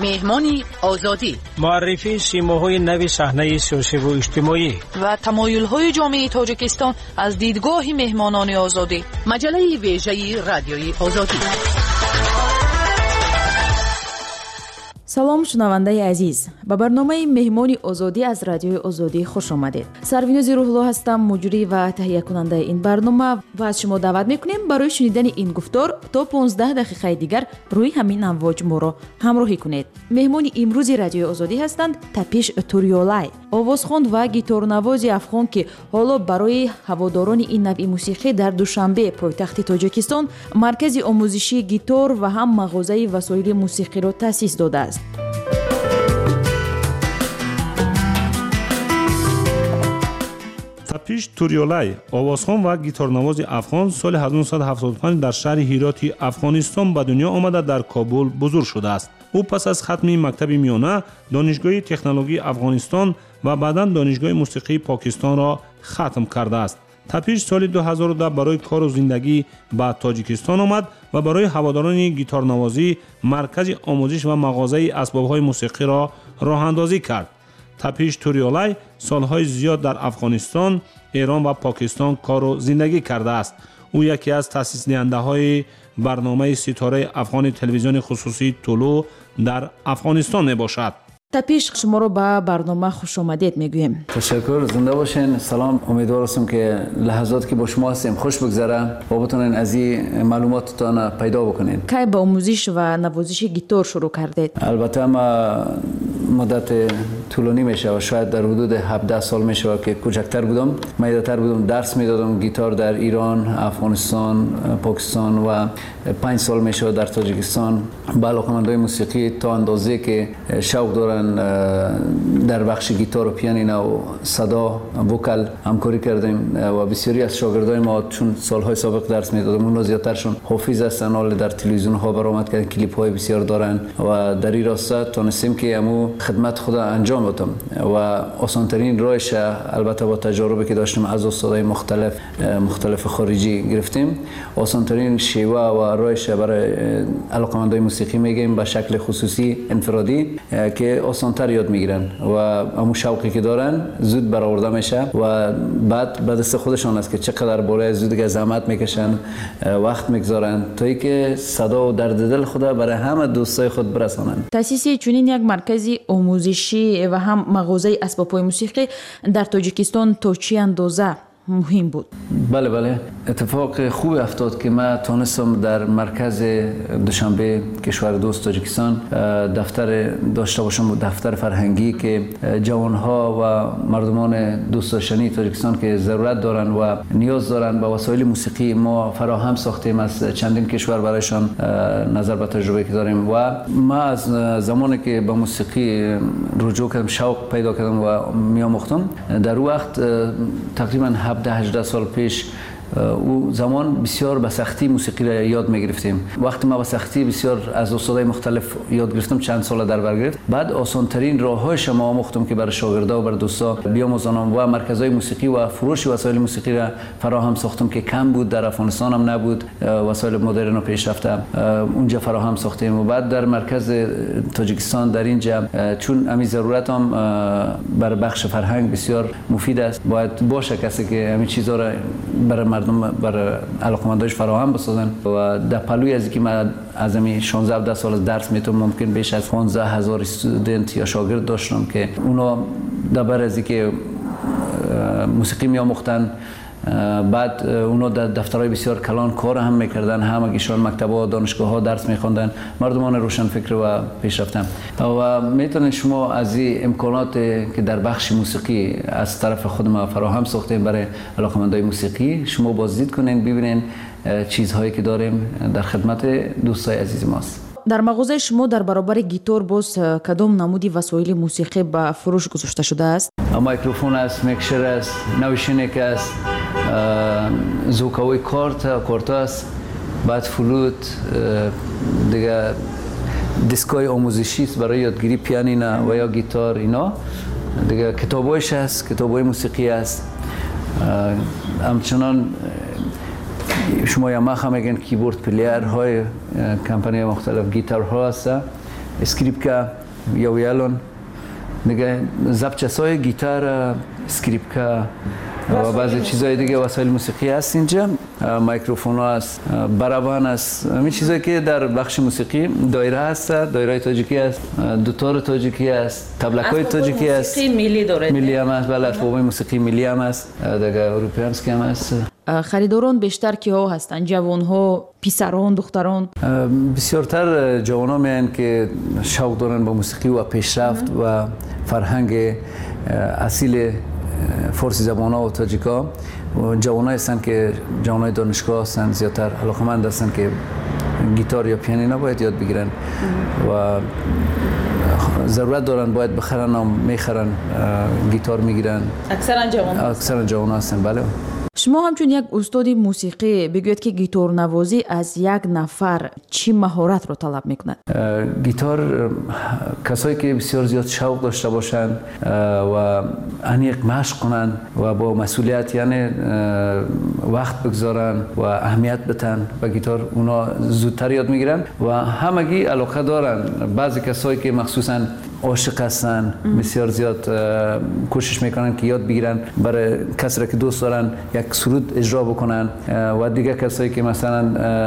مهمانی آزادی، معرفی سیماهای نوی صحنه سیاسی و اجتماعی و تمایل‌های جامعه تاجیکستان از دیدگاه مهمانان آزادی. مجله ویژه رادیوی آزادی. سلام شنوندگان عزیز، به برنامه مهمانی آزادی از رادیوی آزادی خوش آمدید. سروینوز روح‌الله هستم، مجری و تهیه کننده این برنامه و از شما دعوت میکنیم برای شنیدن این گفتار تا 15 دقیقه دیگر روی همین امواج ما را همراهی کنید. مهمانی امروز رادیوی آزادی هستند تپیش توریولای، آوازخوان و گیتارنواز افغان که حالا برای هواداران این نوع موسیقی در دوشنبه پایتخت تاجیکستان مرکز آموزشی گیتار و هم مغازه وسایل موسیقی را تأسیس داده است. تپیش توریولای، آوازخوان و گیتارنواز افغان، سال 1975 در شهر هیراتی افغانستان به دنیا آمده در کابل بزرگ شده است. او پس از ختم مکتب میانه دانشگاه تکنولوژی افغانستان و بعداً دانشگاه موسیقی پاکستان را ختم کرده است. تپیش سال 2010 برای کار و زندگی به تاجیکستان آمد و برای هواداران گیتارنوازی مرکز آموزش و مغازه اسباب‌های موسیقی را راه اندازی کرد. تپیش توریولای سالهای زیاد در افغانستان، ایران و پاکستان کار و زندگی کرده است. او یکی از تأسیس دهنده‌های برنامه ستاره افغان تلویزیون خصوصی طلوع در افغانستان میباشد. تپیش، شما رو به برنامه خوش آمدید میگویم. تشکر، زنده باشین. سلام، امیدوارم که لحظات که با شما هستیم خوش بگذره و بتونین از این معلوماتتان پیدا بکنین. کی با آموزش و نوازش گیتار شروع کردید؟ البته ما مدت طولانی میشه و شاید در حدود 17 سال میشه که کوچکتر بودم. من یادتر بودم درس میدادم گیتار در ایران، افغانستان، پاکستان و 5 سال میشه در تاجیکستان. با علاقه‌مندای موسیقی تا اندازه که شوق دارن در بخش گیتار و پیانینو و صدا وکل همکاری کردیم و بسیاری از شاگردای ما چون سالهای سابق درس میدادم اون زیادترشون حافظ هستن، حال در تلویزیون ها برآمد کردن، کلیپ های بسیار دارن و در این راستا تونستیم که همو خدمت خود انجام بدم و آسانترین راهش البته با تجاربی که داشتیم از استادای مختلف خارجی گرفتیم. آسانترین شیوه و راهش برای علاقه‌مندای موسیقی میگیم به شکل خصوصی انفرادی که آسانتر یاد میگیرن و همون شوقی که دارن زود برآورده میشه و بعد به دست خودشان است که چقدر بالا زود زحمت میکشن، وقت میگذارن تا اینکه صدا و درد دل خود برای همه دوستای خود برسانن. تأسیس چنین یک مرکز آموزشی و هم مغازه اسباب‌های موسیقی در تاجیکستان تا چه اندازه مهم بود؟ بله، اتفاق خوبی افتاد که من تونستم در مرکز دوشنبه کشور دوست تاجیکستان دفتر داشته باشم، دفتر فرهنگی که جوانها و مردمان دوست داشتنی تاجیکستان که ضرورت دارن و نیاز دارن به وسایل موسیقی ما فراهم ساختیم از چندین کشور برایشان نظر به تجربه که داریم و ما از زمانی که به موسیقی رجوع کردم شوق پیدا کردم و میآموختم در وقت تقریبا 17-18 سال پیش او زمان بسیار به سختی موسیقی را یاد می‌گرفتیم. وقتی ما به سختی بسیار از استادای مختلف یاد گرفتم، چند سال در بر گرفت. بعد آسان‌ترین راه‌هایش ما آموختم که برای شاگردا و برای دوستا بیاموزانم و مرکزهای موسیقی و فروش وسایل موسیقی را فراهم ساختم که کم بود، در افغانستان هم نبود، وسایل مدرن و پیشرفته اونجا فراهم ساختیم و بعد در مرکز تاجیکستان در اینجا چون همین ضرورت هم برای بخش فرهنگ بسیار مفید است، باید باشه کسی که همین چیزا را برای مردم برای علاقمندانش فراهم بسازن و در پلوی از اینکه من از همین 16 سال درس میتونم ممکن بیش از 15000 استودنت یا شاگرد داشتم که اونا در از اینکه موسیقی میآموختن بعد اونا در دفترهای بسیار کلان کار هم میکردن، همگیشان مکتب‌ها دانشگاه‌ها درس میخوندن، مردمان روشن فکر و پیشرفتن و میتونید شما از این امکانات که در بخش موسیقی از طرف خود ما فراهم ساختیم برای علاقه‌مندای موسیقی شما بازدید کنین، ببینین چیزهایی که داریم در خدمت دوستای عزیز ماست. در مغازه شما در برابر گیتار باز کدام نمودی وسایل موسیقی به فروش گذاشته شده است؟ میکروفون است، میکسر است، نوشینک است، زوکاوی کارت است، بعد فلوت، دیگه دیسکای آموزشی است برای یادگیری پیانینو و یا گیتار، اینا دیگه کتابایش است، کتابای موسیقی است. همچنان شما یاماها میگن کیبورد پلیر های کمپانی مختلف گیتار ها هست اسکریپکا یا ویالون دیگه زبچسای گیتار اسکریپکا و بعضی چیزای دیگه وسایل موسیقی هست اینجا میکروفون هست برابان هست همین چیزایی که در بخش موسیقی دایره هست دایره تاجیکی هست دوتار تاجیکی هست تبلکای تاجیکی هست ملی داره ملی هم هست بله اسباب موسیقی ملی هم هست دیگه اروپیانسکی هم هست خریداران بیشتر کیها هستند جوان ها پسران دختران بسیارتر جوان ها میان که شوق دارن با موسیقی و پیشرفت و فرهنگ اصیل فارسی زبان ها و تاجیکا و جوان های هستند که جوان های دانشگاه هستند زیادتر علاقمند هستند که گیتار یا پیانینو باید یاد بگیرن و ضرورت دارن باید بخرن و میخرن گیتار میگیرن اکثرا جوان ها هستند بله. شما همچون یک استاد موسیقی بگوید که گیتار نوازی از یک نفر چی مهارت رو طلب میکند؟ گیتار کسایی که بسیار زیاد شوق داشته باشند و عمیق مشق کنند و با مسئولیت یعنی وقت بگذارن و اهمیت بدن به گیتار اونا زودتر یاد میگیرن و همگی علاقه دارن. بعضی کسایی که مخصوصا عاشق هستن بسیار زیاد کوشش میکنن که یاد بگیرن برای کسی که دوست دارن یک سرود اجرا بکنن و دیگه کسایی که مثلا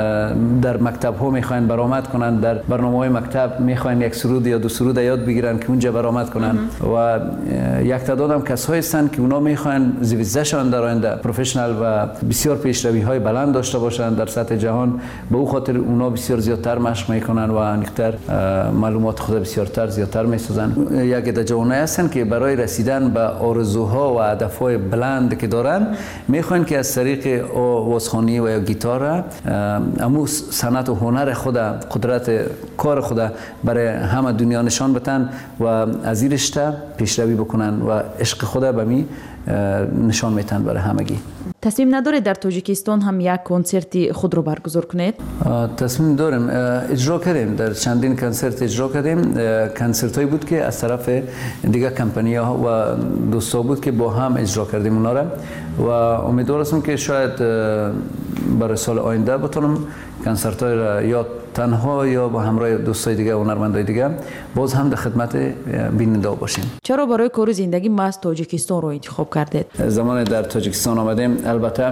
در مکتب ها میخواین برآمد کنن در برنامه های مکتب میخواین یک سرود یا دو سرود یاد بگیرن که اونجا برآمد کنن و یک تعداد هم کسایی هستن که اونا میخواین زیویزشان در آینده پروفشنال و بسیار پیشروی های بلند داشته باشن در سطح جهان به او خاطر اونا بسیار زیادتر مشق میکنن و انیقتر معلومات خود بسیارتر زیادتر میسازن. یک عده جوانایی هستن که برای رسیدن به آرزوها و هدفهای بلند که دارن میخوان که از طریق آوازخوانی و یا گیتار امو صنعت و هنر خود قدرت کار خود برای همه دنیا نشان بدن و از این رشته پیشروی بکنن و عشق خود به می نشان میتن برای همگی. تصمیم نداره در تاجیکستان هم یک کنسرتی خود رو برگزار کنید؟ تصمیم داریم اجرا کردیم در چندین کنسرت اجرا کردیم. کنسرت هایی بود که از طرف دیگه کمپانی ها و دوستا بود که با هم اجرا کردیم اونا را و امیدوار هستم که شاید برای سال آینده بتونم کنسرت های را یا تنها یا با همراه دوستای دیگه و هنرمندای دیگه باز هم در خدمت بیننده باشیم. چرا برای کار زندگی محض تاجیکستان رو انتخاب کردید؟ زمان در تاجیکستان آمدیم البته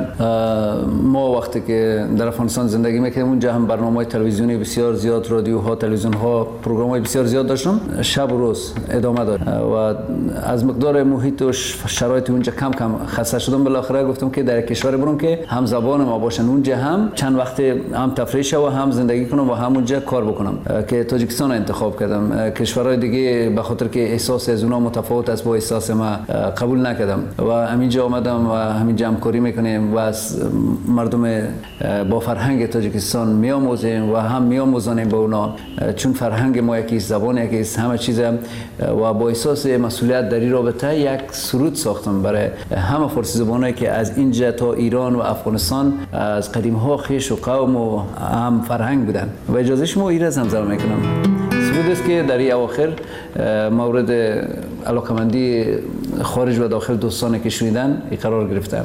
ما وقتی که در افغانستان زندگی میکردیم اونجا هم برنامه‌های تلویزیونی بسیار زیاد رادیوها تلویزیون‌ها پروگرام‌های بسیار زیاد داشتم شب و روز ادامه داد و از مقدار محیط و شرایط اونجا کم خسته شدم. بالاخره گفتم که در کشور برم که هم زبان ما باشن اونجا هم چند وقت هم تفریح و هم زندگی کنم و همونجا کار بکنم که تاجیکستان انتخاب کردم. کشورهای دیگه به خاطر که احساس از اونا متفاوت است با احساس ما قبول نکردم و همینجا آمدم و همینجا همکاری میکنیم و از مردم با فرهنگ تاجیکستان میآموزیم و هم میآموزانیم با اونا چون فرهنگ ما یکی زبان یکی همه چیز و با احساس مسئولیت در این رابطه یک سرود ساختم برای همه فارسی زبانایی که از اینجا تا ایران و افغانستان از قدیم ها خویش و قوم و هم فرهنگ بودن و اجازه شما ایره زمزمه میکنم. سرود است که در این اواخر مورد علاقمندی خارج و داخل دوستانی که شنیدن قرار گرفته.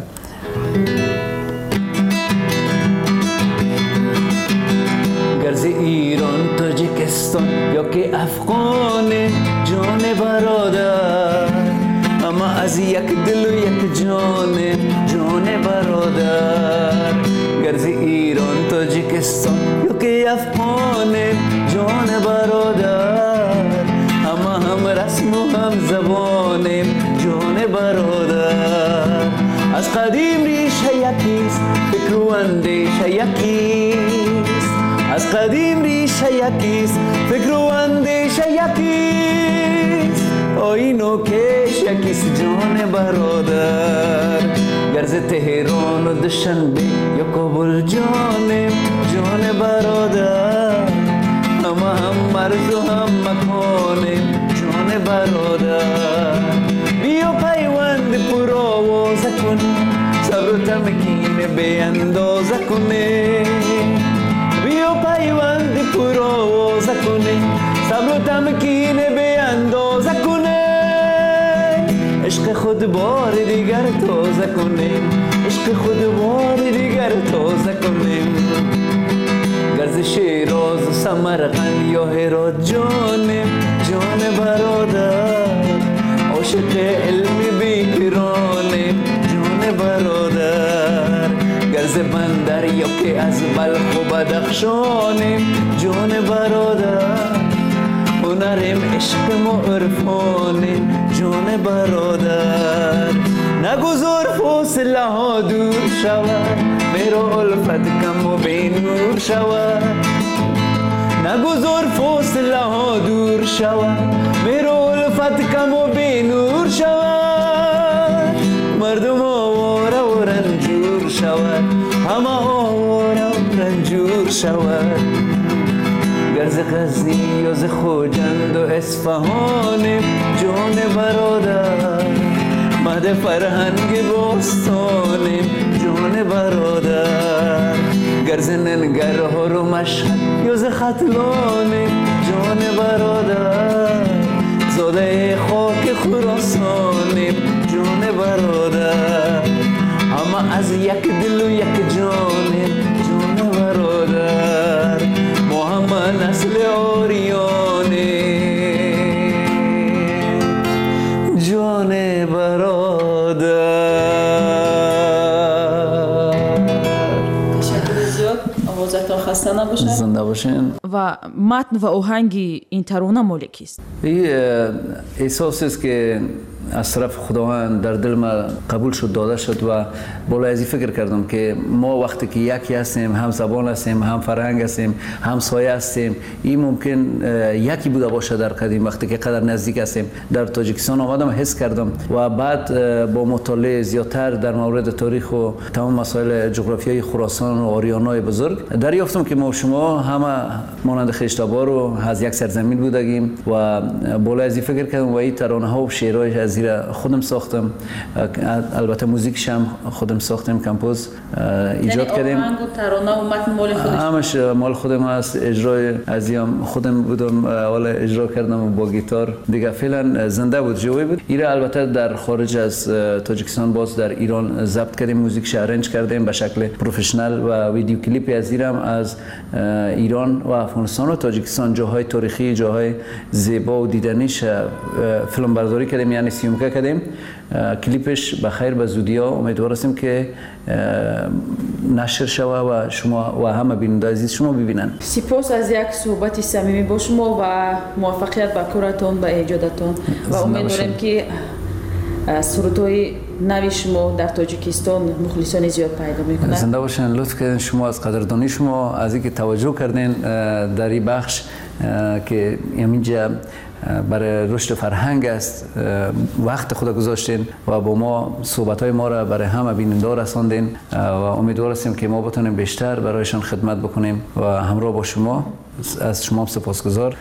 گرز ایران تاجیکستان یا که افغان جان برادر اما از یک دل و یک جان برادر. گرز ایران تاجیکستان یا که افغان جان برادر اما هم رسم و هم زبان جان برادر. از قدیم ریشه یکیست فکر و اندیشه یکیست از قدیم ریشه یکیست فکر و اندیشه یکیست آیین و کش یکیست جان برادر. گرز تهران و دوشنبه یا کابل جان برادر اما هم مرز و هم مکان جان برادر. بیا پیوند پر آوازه کن صبر و تمکین به اندازه کنه بیا پیوند پر آوازه کنه صبر و تمکین به اندازه کنه عشق خود بار دیگر تازه کنیم عشق خود بار دیگر تازه کنیم. گرز از شیراز و سمرقند یا هرات جان برادر عاشق علم بیکرانه جان برادر گرز بندر یا که از بلخ و بدخشانیم جان برادر هنریم عشقم و عرفانیم جان برادر نگذار فاصله ها دور شود میرا الفت کم و بی نور شود نگذار فاصله ها دور شود میرا الفت کم و بی نور شود مردم آواره و رنجور شود همه آواره و رنجور شود گرز غزنی و ز خوجند و اصفهانیم جان برادر مد فرهنگ باستانیم جان برادر گرز ننگرهار و مشهد یا ز ختلانیم جان برادر زاده خاک خراسانیم جان برادر همه از یک دل و یک جانیم جان برادر ما همه نسل آریانیم جان برادر. تشکر زیاد. آوازتان خسته نباشد. زنده باشین. و متن و آهنگ این ترانه مال کیست؟ این احساسی است که از طرف خداوند در دل ما قبول شد داده شد و بالا ازی فکر کردم که ما وقتی که یکی هستیم هم زبان هستیم هم فرهنگ هستیم هم سایه هستیم این ممکن یکی بوده باشه در قدیم وقتی که قدر نزدیک هستیم در تاجیکستان آمدم حس کردم و بعد با مطالعه زیادتر در مورد تاریخ و تمام مسائل جغرافیایی خراسان و آریانای بزرگ دریافتم که ما شما همه مانند خشتابا رو از یک سرزمین بودیم و بالا ازی فکر کردم و این ترانه ها و شعرهای از خودم ساختم البته موزیکش هم خودم ساختم کمپوز ایجاد کردیم یعنی آهنگ و ترانه و متن مال خودش همش مال خودم است اجرای ازیم خودم بودم اول اجرا کردم با گیتار دیگه فعلا زنده بود جوی بود ایره البته در خارج از تاجیکستان باز در ایران ضبط کردیم موزیکش ارنج کردیم به شکل پروفشنال و ویدیو کلیپی از ایران از ایران و افغانستان و تاجیکستان جاهای تاریخی جاهای زیبا و دیدنیش فیلم برداری کردیم یعنی سیومکه کردیم کلیپش بخیر به زودیا امیدوار هستیم که نشر شوه و شما و همه بیننده عزیز شما ببینن. سپاس از یک صحبت صمیمی با شما و موفقیت به کارتون به ایجادتون و امیدواریم که سرودهای نوی شما در تاجیکستان مخلصان زیاد پیدا میکنه. زنده باشین. لطف کردین شما از قدردانی شما از اینکه توجه کردین در این بخش که اینجا برای رشد فرهنگ است وقت خود گذاشتین و با ما صحبت‌های ما را برای همه بیننده رساندین و امیدوار هستیم که ما بتونیم بیشتر برایشان خدمت بکنیم و همراه با شما از شما سپاسگزار.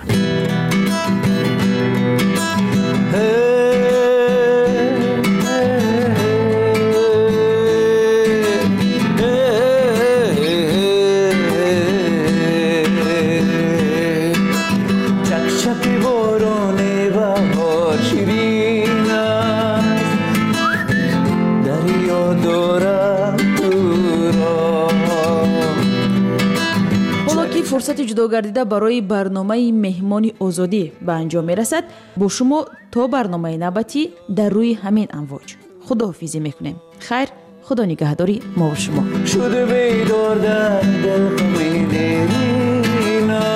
فرصت جدا گردیده برای برنامه مهمان آزادی به انجام میرسد. با شما تا برنامه نوبتی در روی همین امواج خداحافظی میکنیم. خیر، خدا نگهداری ما و شما. شده بیدار در دل خمیدینا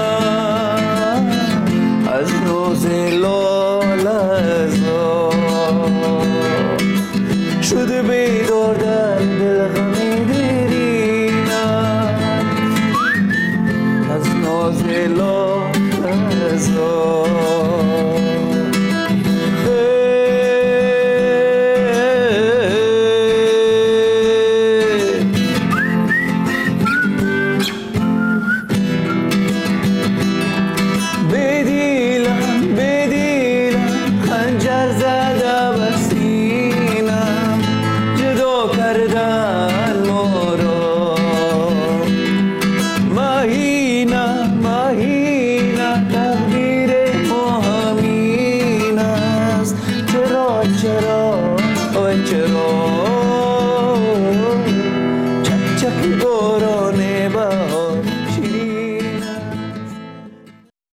از نوز لالزا شده بیدار در دل خمیدینا از ناز لالزا